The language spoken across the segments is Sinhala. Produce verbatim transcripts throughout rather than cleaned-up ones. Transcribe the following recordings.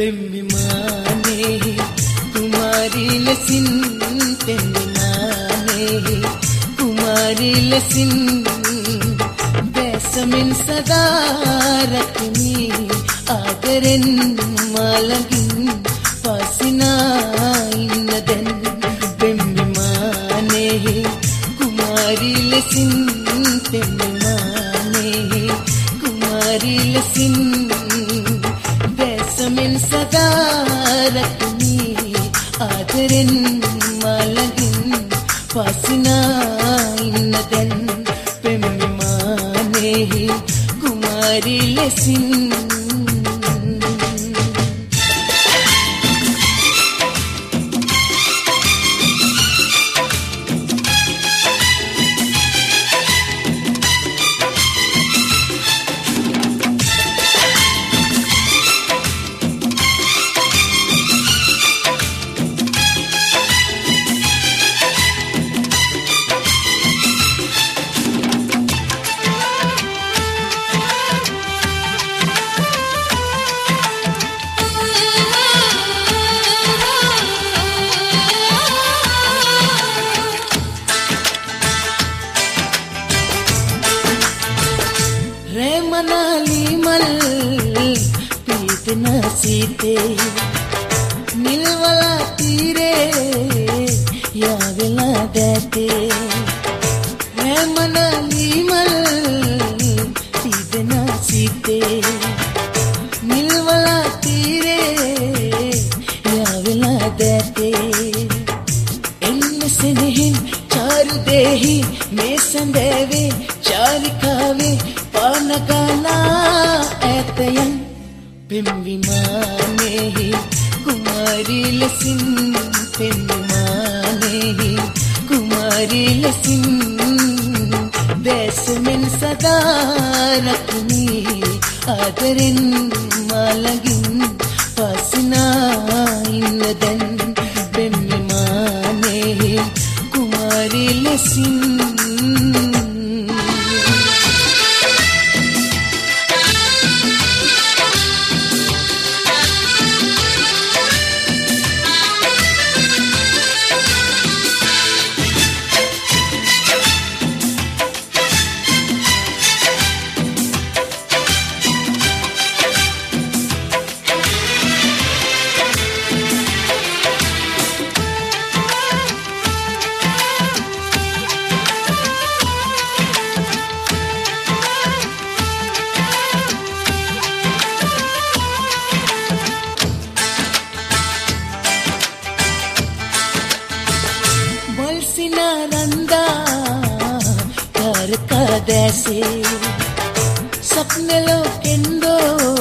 පෙම්විමානේ කුමාරී ලෙසින් පෙම්විමානේ කුමාරී ලෙසින් බැසමින් සදා රැකෙමි ආදරෙන් මාළඟින් පසිනා ඉන්න දැන් පෙම්විමානේ කුමාරී ලෙසින් පෙම්විමානේ කුමාරී ලෙසින් බැසමින් සදා රැකෙමි ආදරෙන් මාළඟින් පසිනා ඉන්න දැන් පෙම්විමානේ කුමාරී ලෙසින් मनाली मल पीतना सीते नीलवाला तीरे या वेला देते है मनाली मल पीतना सीते नीलवाला तीरे या वेला देते इनमें से नहीं चारु देही में संदेवे चारिकावे पानकाला ऐतयन पෙම්විමානේ කුමාරී ලෙසින් පෙම්විමානේ කුමාරී ලෙසින් බැසමින් සදා රැකෙමි ආදරෙන් මාළඟින් පසිනා ඉන්න දැන් පෙම්විමානේ කුමාරී ලෙසින් नंदा कर कदेसे सपने लो केंदो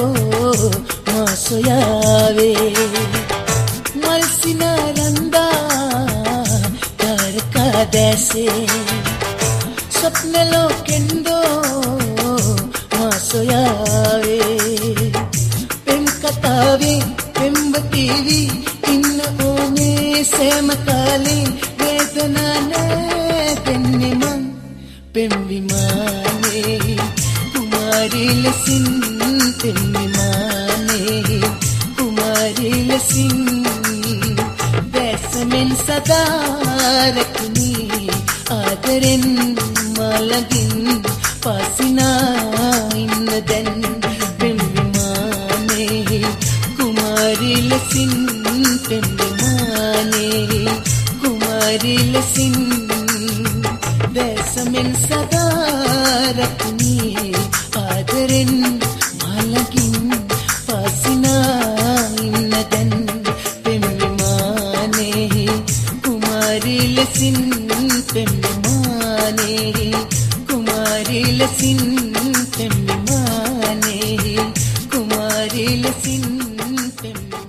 मासोयावे मलसिना नंदा कर कदेसे सपने लो केंदो मासोयावे पेम कतावे पेम बतीवी इन ओने से मकाले පෙම්විමානේ කුමාරී ලෙසින් පෙම්විමානේ කුමාරී ලෙසින් බැසමින් සදා රැකෙමි ආදරෙන් මාළඟින් පසිනා ඉන්න දැන් පෙම්විමානේ කුමාරී ලෙසින් පෙම්විමානේ කුමාරී ලෙසින් බැසමින් සදා රැකෙමි ආදරෙන් මාළඟින් පසිනා ඉන්න දැන් පෙම්විමානේ කුමාරී ලෙසින් පෙම්විමානේ කුමාරී ලෙසින් පෙම්විමානේ කුමාරී ලෙසින් පෙම්විමානේ